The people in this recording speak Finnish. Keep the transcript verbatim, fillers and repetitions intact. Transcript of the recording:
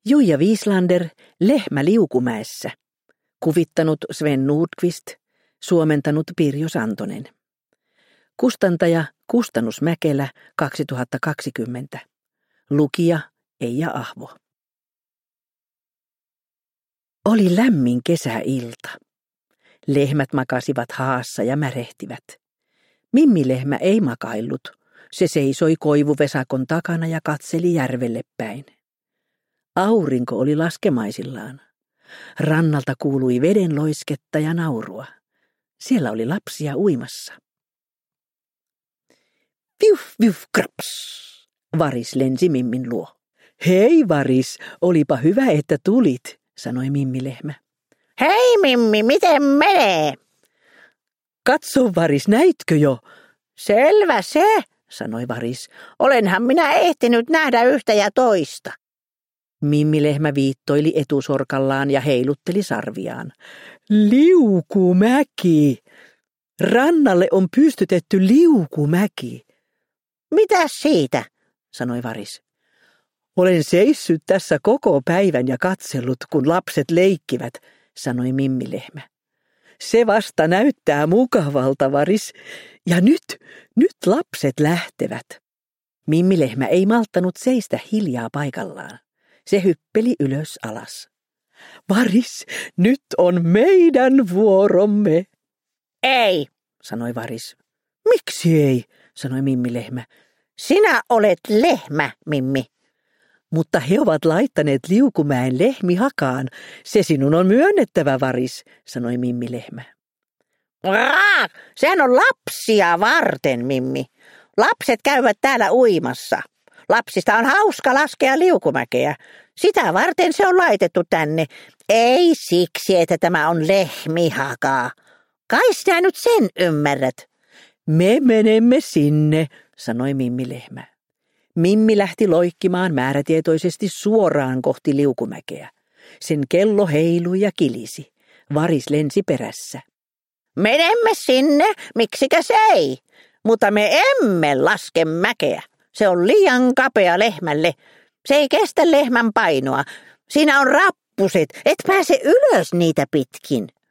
Juija Wieslander, Lehmä Liukumäessä. Kuvittanut Sven Nordqvist, suomentanut Pirjo Santonen. Kustantaja Kustannus Mäkelä kaksituhattakaksikymmentä. Lukija Eija Ahvo. Oli lämmin kesäilta. Lehmät makasivat haassa ja märehtivät. Mimmilehmä ei makaillut. Se seisoi koivuvesakon takana ja katseli järvelle päin. Aurinko oli laskemaisillaan. Rannalta kuului veden loisketta ja naurua. Siellä oli lapsia uimassa. Viuf, viuf, kraps! Varis lensi Mimmin luo. Hei Varis, olipa hyvä, että tulit, sanoi Mimmilehmä. Hei Mimmi, miten menee? Katso Varis, näitkö jo? Selvä se, sanoi Varis. Olenhan minä ehtinyt nähdä yhtä ja toista. Mimmilehmä viittoili etusorkallaan ja heilutteli sarviaan. Liukumäki! Rannalle on pystytetty liukumäki. Mitä siitä, sanoi Varis. Olen seissyt tässä koko päivän ja katsellut, kun lapset leikkivät, sanoi Mimmilehmä. Se vasta näyttää mukavalta, Varis. Ja nyt, nyt lapset lähtevät. Mimmilehmä ei malttanut seistä hiljaa paikallaan. Se hyppeli ylös alas. Varis, nyt on meidän vuoromme. Ei, sanoi Varis. Miksi ei, sanoi Mimmilehmä. Sinä olet lehmä, Mimmi. Mutta he ovat laittaneet Liukumäen lehmihakaan. Se sinun on myönnettävä, Varis, sanoi Mimmilehmä. Raa, sehän on lapsia varten, Mimmi. Lapset käyvät täällä uimassa. Lapsista on hauska laskea liukumäkeä. Sitä varten se on laitettu tänne. Ei siksi, että tämä on lehmihakaa. Kai sinä nyt sen ymmärrät. Me menemme sinne, sanoi Mimmilehmä. Mimmi lähti loikkimaan määrätietoisesti suoraan kohti liukumäkeä. Sen kello heilui ja kilisi. Varis lensi perässä. Menemme sinne, miksikäs ei, mutta me emme laske mäkeä. Se on liian kapea lehmälle. Se ei kestä lehmän painoa. Siinä on rappuset, et pääse ylös niitä pitkin.